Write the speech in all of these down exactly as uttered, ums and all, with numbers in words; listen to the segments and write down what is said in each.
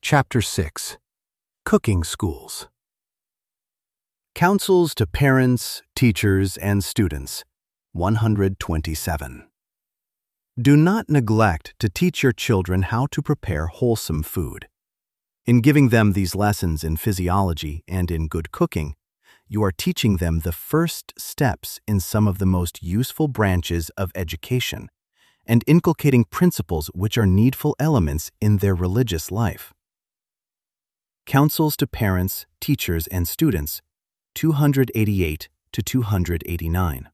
Chapter six. Cooking Schools. Counsels to Parents, Teachers, and Students, one hundred twenty-seven. Do not neglect to teach your children how to prepare wholesome food. In giving them these lessons in physiology and in good cooking, you are teaching them the first steps in some of the most useful branches of education and inculcating principles which are needful elements in their religious life. Counsels to Parents, Teachers, and Students, two hundred eighty-eight to two hundred eighty-nine.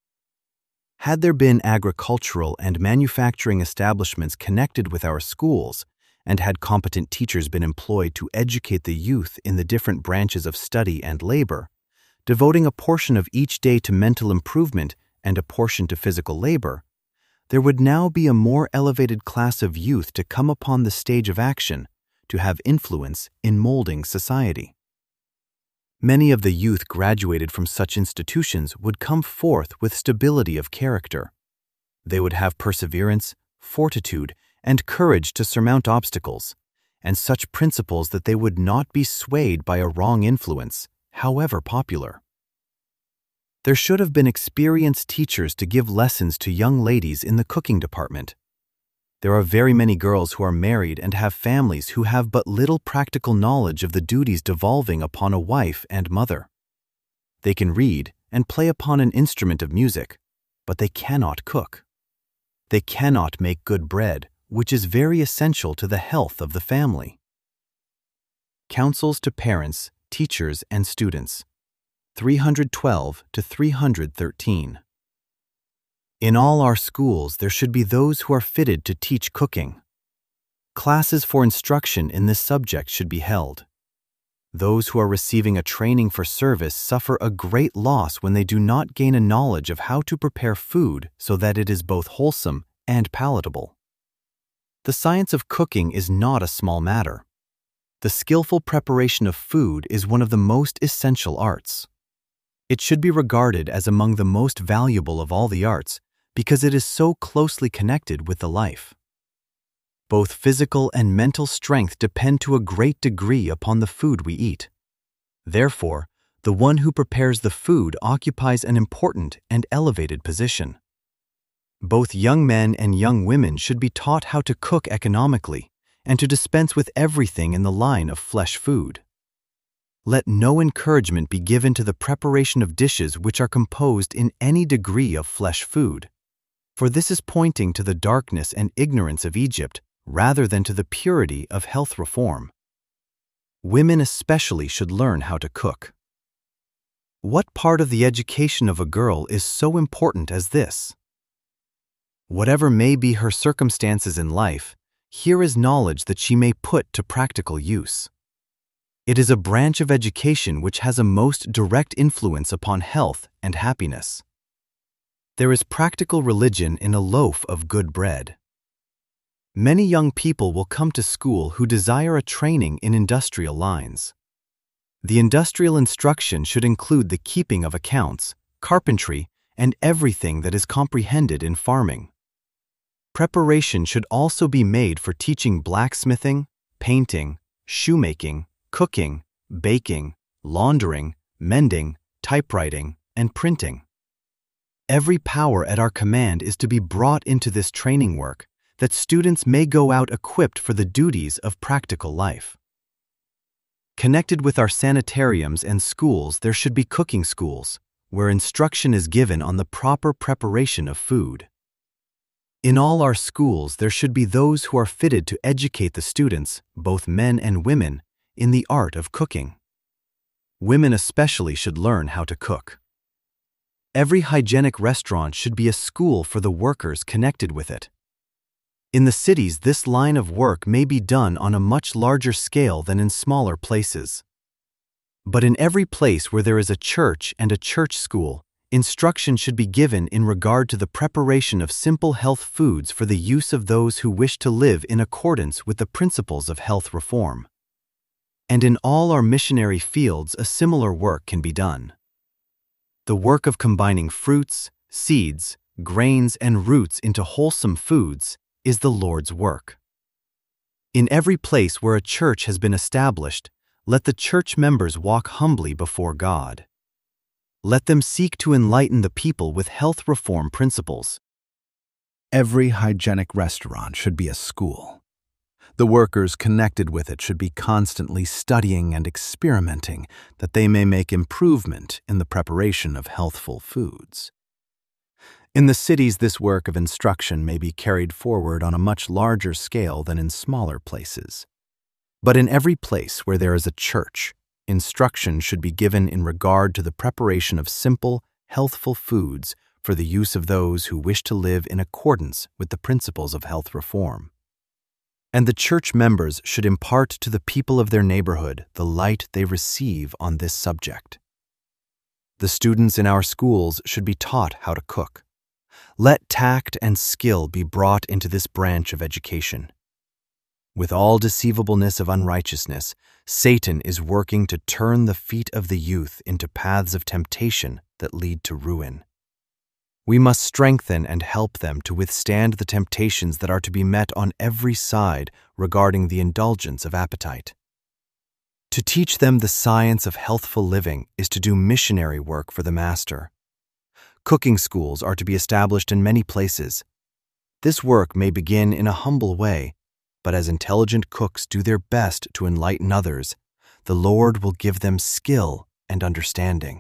Had there been agricultural and manufacturing establishments connected with our schools, and had competent teachers been employed to educate the youth in the different branches of study and labor, devoting a portion of each day to mental improvement and a portion to physical labor, there would now be a more elevated class of youth to come upon the stage of action, to have influence in molding society. Many of the youth graduated from such institutions would come forth with stability of character. They would have perseverance, fortitude, and courage to surmount obstacles, and such principles that they would not be swayed by a wrong influence, however popular. There should have been experienced teachers to give lessons to young ladies in the cooking department. There are very many girls who are married and have families who have but little practical knowledge of the duties devolving upon a wife and mother. They can read and play upon an instrument of music, but they cannot cook. They cannot make good bread, which is very essential to the health of the family. Counsels to Parents, Teachers, and Students, three hundred twelve to three hundred thirteen. In all our schools, there should be those who are fitted to teach cooking. Classes for instruction in this subject should be held. Those who are receiving a training for service suffer a great loss when they do not gain a knowledge of how to prepare food so that it is both wholesome and palatable. The science of cooking is not a small matter. The skillful preparation of food is one of the most essential arts. It should be regarded as among the most valuable of all the arts because it is so closely connected with the life. Both physical and mental strength depend to a great degree upon the food we eat. Therefore, the one who prepares the food occupies an important and elevated position. Both young men and young women should be taught how to cook economically and to dispense with everything in the line of flesh food. Let no encouragement be given to the preparation of dishes which are composed in any degree of flesh food, for this is pointing to the darkness and ignorance of Egypt rather than to the purity of health reform. Women especially should learn how to cook. What part of the education of a girl is so important as this? Whatever may be her circumstances in life, here is knowledge that she may put to practical use. It is a branch of education which has a most direct influence upon health and happiness. There is practical religion in a loaf of good bread. Many young people will come to school who desire a training in industrial lines. The industrial instruction should include the keeping of accounts, carpentry, and everything that is comprehended in farming. Preparation should also be made for teaching blacksmithing, painting, shoemaking, cooking, baking, laundering, mending, typewriting, and printing. Every power at our command is to be brought into this training work, that students may go out equipped for the duties of practical life. Connected with our sanitariums and schools, there should be cooking schools, where instruction is given on the proper preparation of food. In all our schools, there should be those who are fitted to educate the students, both men and women, in the art of cooking. Women especially should learn how to cook. Every hygienic restaurant should be a school for the workers connected with it. In the cities, this line of work may be done on a much larger scale than in smaller places. But in every place where there is a church and a church school, instruction should be given in regard to the preparation of simple health foods for the use of those who wish to live in accordance with the principles of health reform. And in all our missionary fields, a similar work can be done. The work of combining fruits, seeds, grains, and roots into wholesome foods is the Lord's work. In every place where a church has been established, let the church members walk humbly before God. Let them seek to enlighten the people with health reform principles. Every hygienic restaurant should be a school. The workers connected with it should be constantly studying and experimenting that they may make improvement in the preparation of healthful foods. In the cities, this work of instruction may be carried forward on a much larger scale than in smaller places. But in every place where there is a church, instruction should be given in regard to the preparation of simple, healthful foods for the use of those who wish to live in accordance with the principles of health reform. And the church members should impart to the people of their neighborhood the light they receive on this subject. The students in our schools should be taught how to cook. Let tact and skill be brought into this branch of education. With all deceivableness of unrighteousness, Satan is working to turn the feet of the youth into paths of temptation that lead to ruin. We must strengthen and help them to withstand the temptations that are to be met on every side regarding the indulgence of appetite. To teach them the science of healthful living is to do missionary work for the Master. Cooking schools are to be established in many places. This work may begin in a humble way, but as intelligent cooks do their best to enlighten others, the Lord will give them skill and understanding.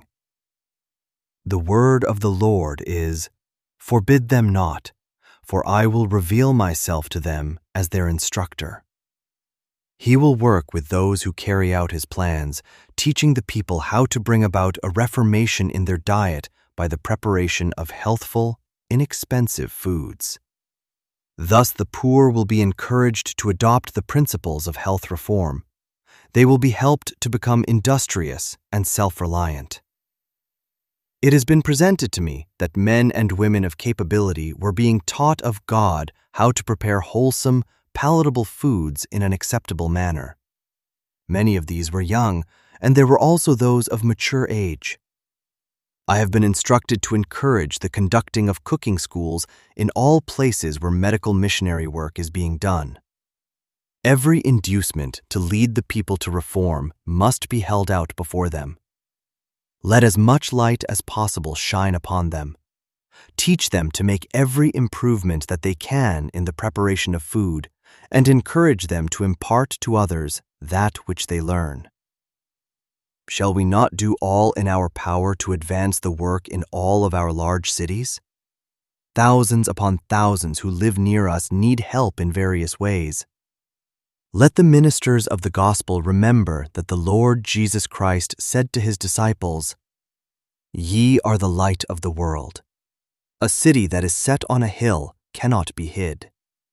The word of the Lord is, "Forbid them not, for I will reveal myself to them as their instructor." He will work with those who carry out his plans, teaching the people how to bring about a reformation in their diet by the preparation of healthful, inexpensive foods. Thus the poor will be encouraged to adopt the principles of health reform. They will be helped to become industrious and self-reliant. It has been presented to me that men and women of capability were being taught of God how to prepare wholesome, palatable foods in an acceptable manner. Many of these were young, and there were also those of mature age. I have been instructed to encourage the conducting of cooking schools in all places where medical missionary work is being done. Every inducement to lead the people to reform must be held out before them. Let as much light as possible shine upon them. Teach them to make every improvement that they can in the preparation of food, and encourage them to impart to others that which they learn. Shall we not do all in our power to advance the work in all of our large cities? Thousands upon thousands who live near us need help in various ways. Let the ministers of the gospel remember that the Lord Jesus Christ said to his disciples, "Ye are the light of the world. A city that is set on a hill cannot be hid.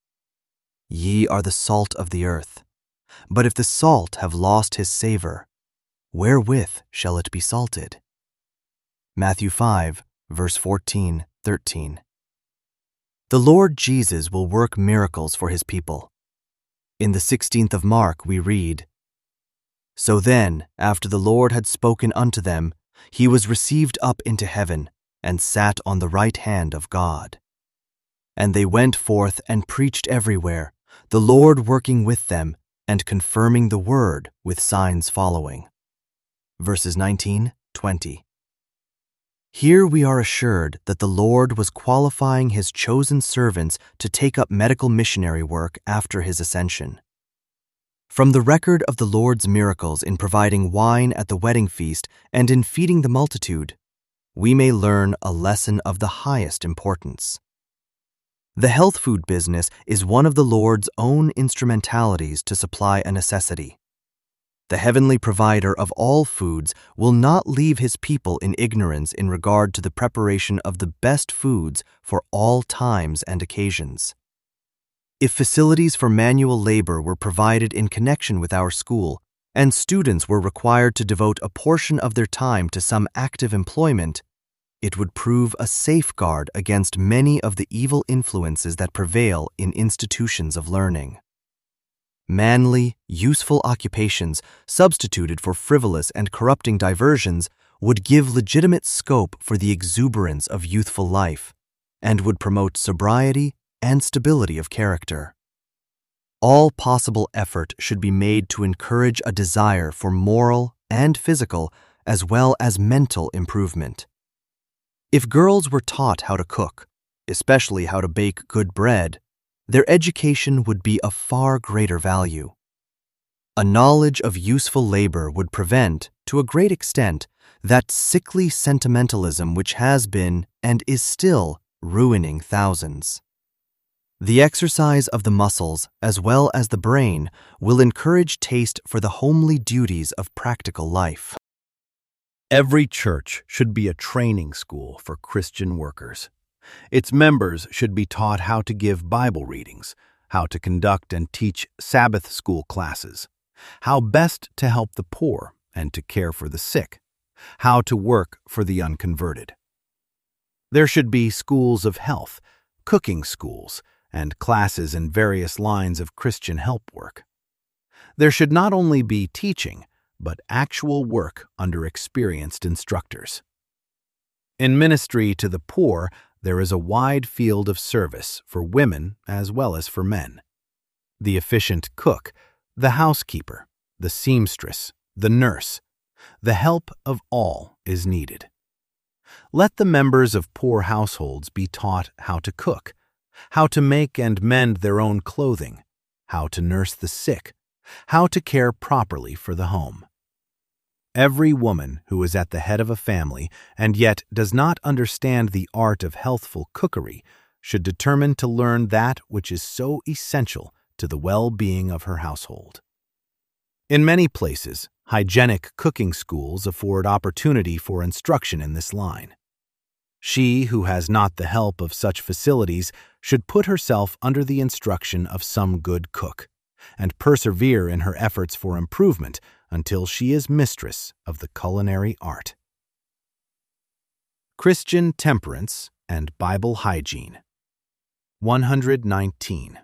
Ye are the salt of the earth. But if the salt have lost his savor, wherewith shall it be salted?" Matthew five, verse fourteen, thirteen. The Lord Jesus will work miracles for his people. In the sixteenth of Mark we read, "So then, after the Lord had spoken unto them, he was received up into heaven, and sat on the right hand of God. And they went forth and preached everywhere, the Lord working with them, and confirming the word with signs following." Verses nineteen, twenty. Here we are assured that the Lord was qualifying his chosen servants to take up medical missionary work after his ascension. From the record of the Lord's miracles in providing wine at the wedding feast and in feeding the multitude, we may learn a lesson of the highest importance. The health food business is one of the Lord's own instrumentalities to supply a necessity. The heavenly provider of all foods will not leave his people in ignorance in regard to the preparation of the best foods for all times and occasions. If facilities for manual labor were provided in connection with our school, and students were required to devote a portion of their time to some active employment, it would prove a safeguard against many of the evil influences that prevail in institutions of learning. Manly, useful occupations substituted for frivolous and corrupting diversions would give legitimate scope for the exuberance of youthful life, and would promote sobriety and stability of character. All possible effort should be made to encourage a desire for moral and physical as well as mental improvement. If girls were taught how to cook, especially how to bake good bread, their education would be of far greater value. A knowledge of useful labor would prevent, to a great extent, that sickly sentimentalism which has been and is still ruining thousands. The exercise of the muscles as well as the brain will encourage taste for the homely duties of practical life. Every church should be a training school for Christian workers. Its members should be taught how to give Bible readings, how to conduct and teach Sabbath school classes, how best to help the poor and to care for the sick, how to work for the unconverted. There should be schools of health, cooking schools, and classes in various lines of Christian help work. There should not only be teaching, but actual work under experienced instructors. In ministry to the poor, there is a wide field of service for women as well as for men. The efficient cook, the housekeeper, the seamstress, the nurse, the help of all is needed. Let the members of poor households be taught how to cook, how to make and mend their own clothing, how to nurse the sick, how to care properly for the home. Every woman who is at the head of a family and yet does not understand the art of healthful cookery should determine to learn that which is so essential to the well-being of her household. In many places, hygienic cooking schools afford opportunity for instruction in this line. She who has not the help of such facilities should put herself under the instruction of some good cook, and persevere in her efforts for improvement until she is mistress of the culinary art. Christian Temperance and Bible Hygiene. one hundred nineteen.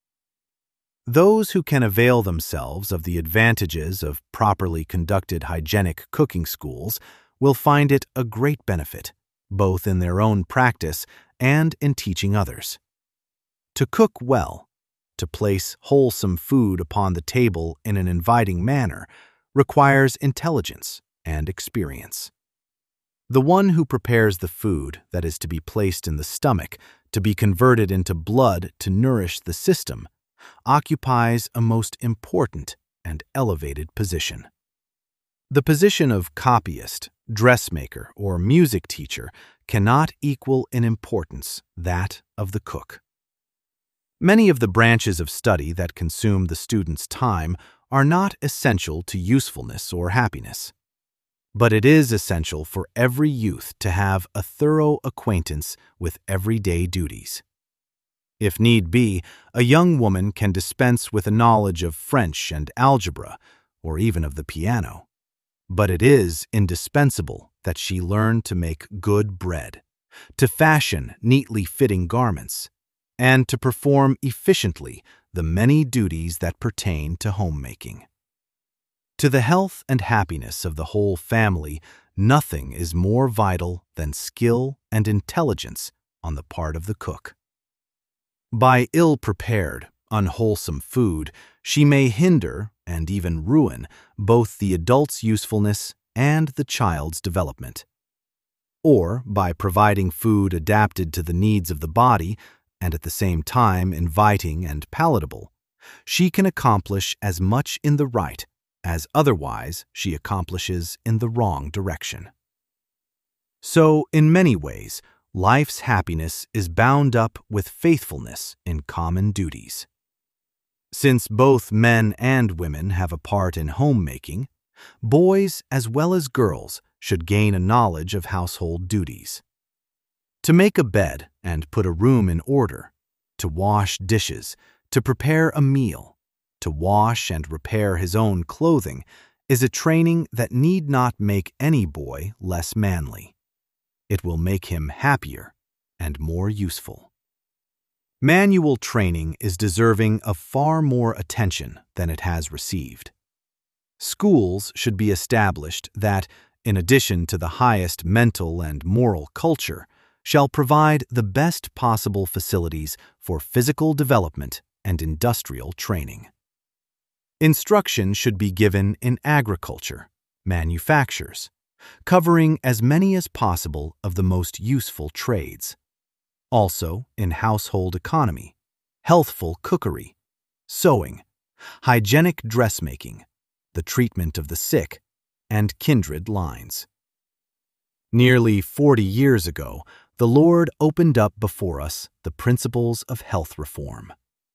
Those who can avail themselves of the advantages of properly conducted hygienic cooking schools will find it a great benefit, both in their own practice and in teaching others. To cook well, to place wholesome food upon the table in an inviting manner, requires intelligence and experience. The one who prepares the food that is to be placed in the stomach to be converted into blood to nourish the system occupies a most important and elevated position. The position of copyist, dressmaker, or music teacher cannot equal in importance that of the cook. Many of the branches of study that consume the student's time are not essential to usefulness or happiness. But it is essential for every youth to have a thorough acquaintance with everyday duties. If need be, a young woman can dispense with a knowledge of French and algebra, or even of the piano. But it is indispensable that she learn to make good bread, to fashion neatly fitting garments, and to perform efficiently the many duties that pertain to homemaking. To the health and happiness of the whole family, nothing is more vital than skill and intelligence on the part of the cook. By ill-prepared, unwholesome food, she may hinder and even ruin both the adult's usefulness and the child's development. Or, by providing food adapted to the needs of the body and at the same time inviting and palatable, she can accomplish as much in the right as otherwise she accomplishes in the wrong direction. So, in many ways, life's happiness is bound up with faithfulness in common duties. Since both men and women have a part in homemaking, boys as well as girls should gain a knowledge of household duties. To make a bed and put a room in order, to wash dishes, to prepare a meal, to wash and repair his own clothing is a training that need not make any boy less manly. It will make him happier and more useful. Manual training is deserving of far more attention than it has received. Schools should be established that, in addition to the highest mental and moral culture, shall provide the best possible facilities for physical development and industrial training. Instruction should be given in agriculture, manufactures, covering as many as possible of the most useful trades. Also in household economy, healthful cookery, sewing, hygienic dressmaking, the treatment of the sick, and kindred lines. Nearly forty years ago, the Lord opened up before us the principles of health reform.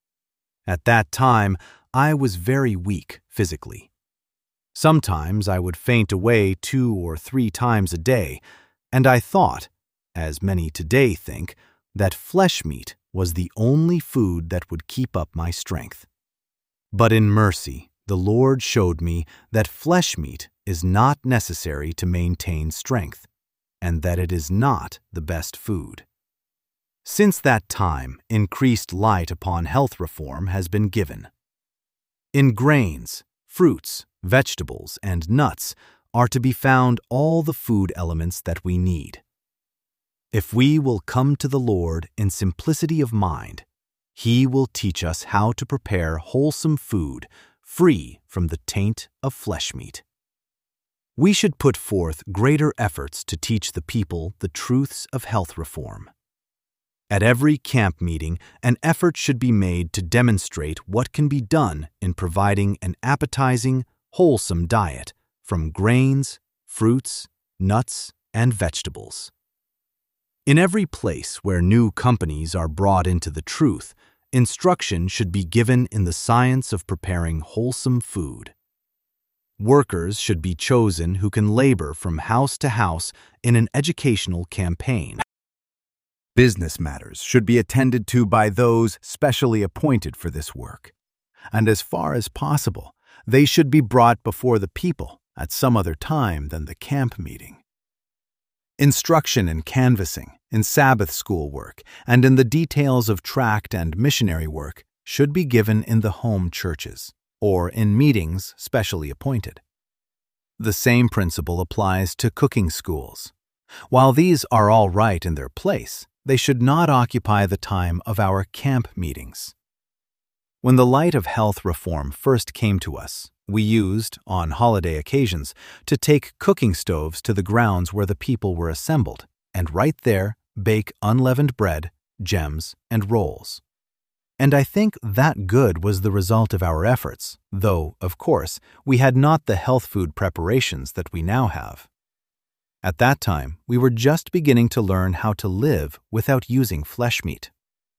At that time, I was very weak physically. Sometimes I would faint away two or three times a day, and I thought, as many today think, that flesh meat was the only food that would keep up my strength. But in mercy, the Lord showed me that flesh meat is not necessary to maintain strength, and that it is not the best food. Since that time, increased light upon health reform has been given. In grains, fruits, vegetables, and nuts are to be found all the food elements that we need. If we will come to the Lord in simplicity of mind, He will teach us how to prepare wholesome food free from the taint of flesh meat. We should put forth greater efforts to teach the people the truths of health reform. At every camp meeting, an effort should be made to demonstrate what can be done in providing an appetizing, wholesome diet from grains, fruits, nuts, and vegetables. In every place where new companies are brought into the truth, instruction should be given in the science of preparing wholesome food. Workers should be chosen who can labor from house to house in an educational campaign. Business matters should be attended to by those specially appointed for this work, and as far as possible, they should be brought before the people at some other time than the camp meeting. Instruction in canvassing, in Sabbath school work, and in the details of tract and missionary work should be given in the home churches, or in meetings specially appointed. The same principle applies to cooking schools. While these are all right in their place, they should not occupy the time of our camp meetings. When the light of health reform first came to us, we used, on holiday occasions, to take cooking stoves to the grounds where the people were assembled, and right there bake unleavened bread, gems, and rolls. And I think that good was the result of our efforts, though, of course, we had not the health food preparations that we now have. At that time, we were just beginning to learn how to live without using flesh meat.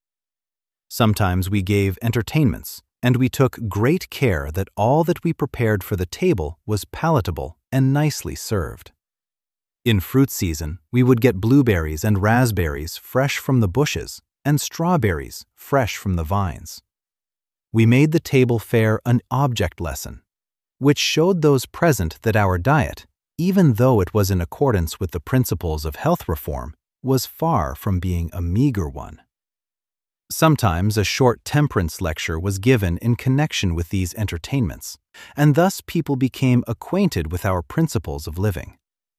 Sometimes we gave entertainments, and we took great care that all that we prepared for the table was palatable and nicely served. In fruit season, we would get blueberries and raspberries fresh from the bushes, and strawberries fresh from the vines. We made the table fare an object lesson, which showed those present that our diet, even though it was in accordance with the principles of health reform, was far from being a meager one. Sometimes a short temperance lecture was given in connection with these entertainments, and thus people became acquainted with our principles of living.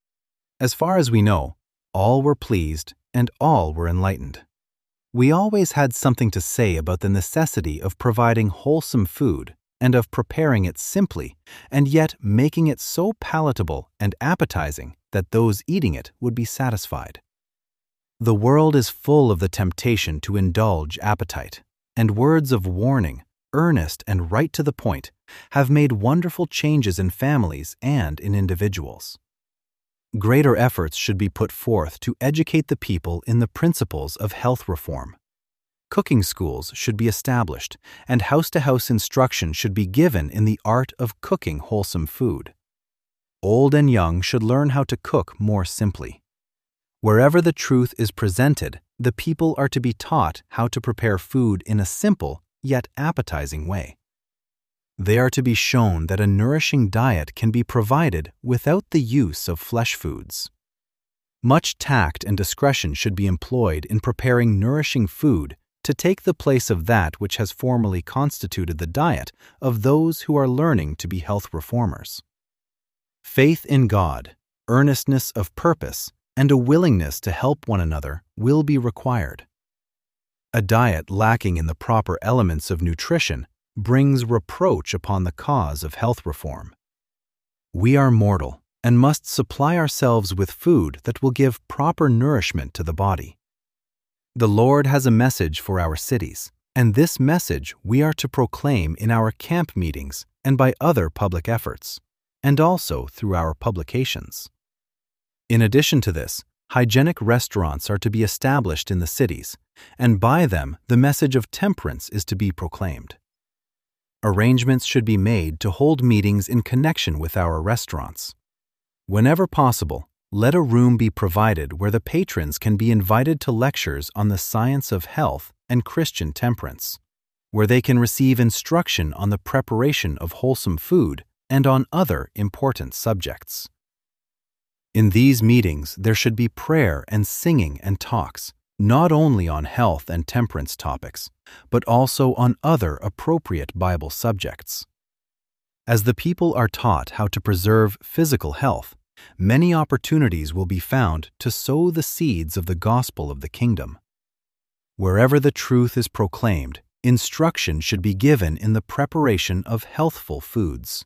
As far as we know, all were pleased and all were enlightened. We always had something to say about the necessity of providing wholesome food and of preparing it simply, and yet making it so palatable and appetizing that those eating it would be satisfied. The world is full of the temptation to indulge appetite, and words of warning, earnest and right to the point, have made wonderful changes in families and in individuals. Greater efforts should be put forth to educate the people in the principles of health reform. Cooking schools should be established, and house-to-house instruction should be given in the art of cooking wholesome food. Old and young should learn how to cook more simply. Wherever the truth is presented, the people are to be taught how to prepare food in a simple yet appetizing way. They are to be shown that a nourishing diet can be provided without the use of flesh foods. Much tact and discretion should be employed in preparing nourishing food to take the place of that which has formerly constituted the diet of those who are learning to be health reformers. Faith in God, earnestness of purpose, and a willingness to help one another will be required. A diet lacking in the proper elements of nutrition brings reproach upon the cause of health reform. We are mortal and must supply ourselves with food that will give proper nourishment to the body. The Lord has a message for our cities, and this message we are to proclaim in our camp meetings and by other public efforts, and also through our publications. In addition to this, hygienic restaurants are to be established in the cities, and by them the message of temperance is to be proclaimed. Arrangements should be made to hold meetings in connection with our restaurants. Whenever possible, let a room be provided where the patrons can be invited to lectures on the science of health and Christian temperance, where they can receive instruction on the preparation of wholesome food and on other important subjects. In these meetings, there should be prayer and singing and talks, not only on health and temperance topics, but also on other appropriate Bible subjects. As the people are taught how to preserve physical health, many opportunities will be found to sow the seeds of the gospel of the kingdom. Wherever the truth is proclaimed, instruction should be given in the preparation of healthful foods.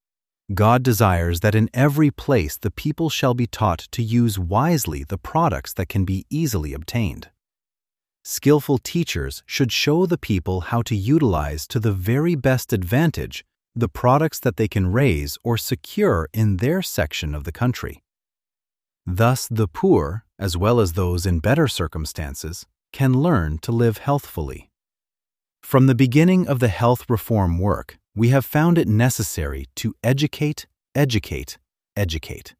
God desires that in every place the people shall be taught to use wisely the products that can be easily obtained. Skillful teachers should show the people how to utilize to the very best advantage the products that they can raise or secure in their section of the country. Thus, the poor, as well as those in better circumstances, can learn to live healthfully. From the beginning of the health reform work, we have found it necessary to educate, educate, educate.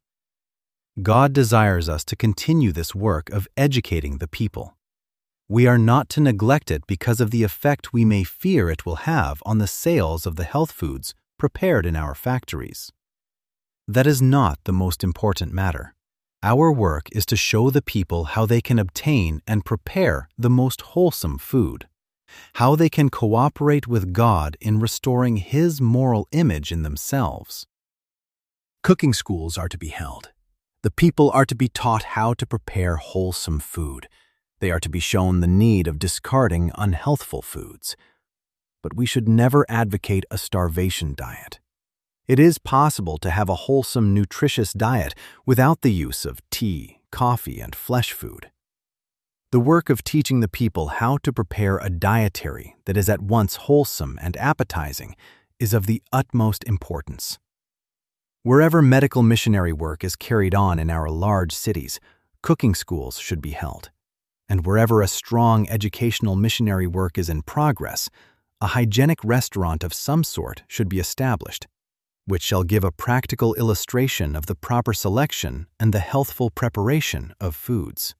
God desires us to continue this work of educating the people. We are not to neglect it because of the effect we may fear it will have on the sales of the health foods prepared in our factories. That is not the most important matter. Our work is to show the people how they can obtain and prepare the most wholesome food, how they can cooperate with God in restoring His moral image in themselves. Cooking schools are to be held. The people are to be taught how to prepare wholesome food. They are to be shown the need of discarding unhealthful foods. But we should never advocate a starvation diet. It is possible to have a wholesome, nutritious diet without the use of tea, coffee, and flesh food. The work of teaching the people how to prepare a dietary that is at once wholesome and appetizing is of the utmost importance. Wherever medical missionary work is carried on in our large cities, cooking schools should be held. And wherever a strong educational missionary work is in progress, a hygienic restaurant of some sort should be established, which shall give a practical illustration of the proper selection and the healthful preparation of foods.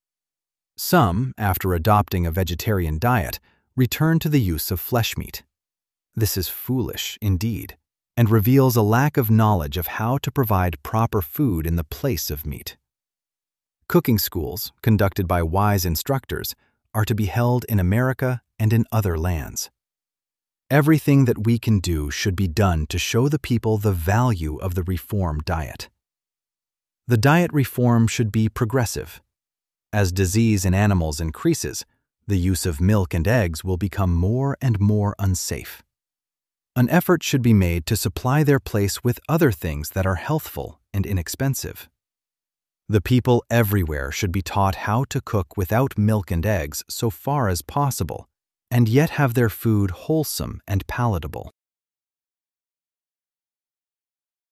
Some, after adopting a vegetarian diet, return to the use of flesh meat. This is foolish indeed, and reveals a lack of knowledge of how to provide proper food in the place of meat. Cooking schools, conducted by wise instructors, are to be held in America and in other lands. Everything that we can do should be done to show the people the value of the reform diet. The diet reform should be progressive. As disease in animals increases, the use of milk and eggs will become more and more unsafe. An effort should be made to supply their place with other things that are healthful and inexpensive. The people everywhere should be taught how to cook without milk and eggs so far as possible, and yet have their food wholesome and palatable.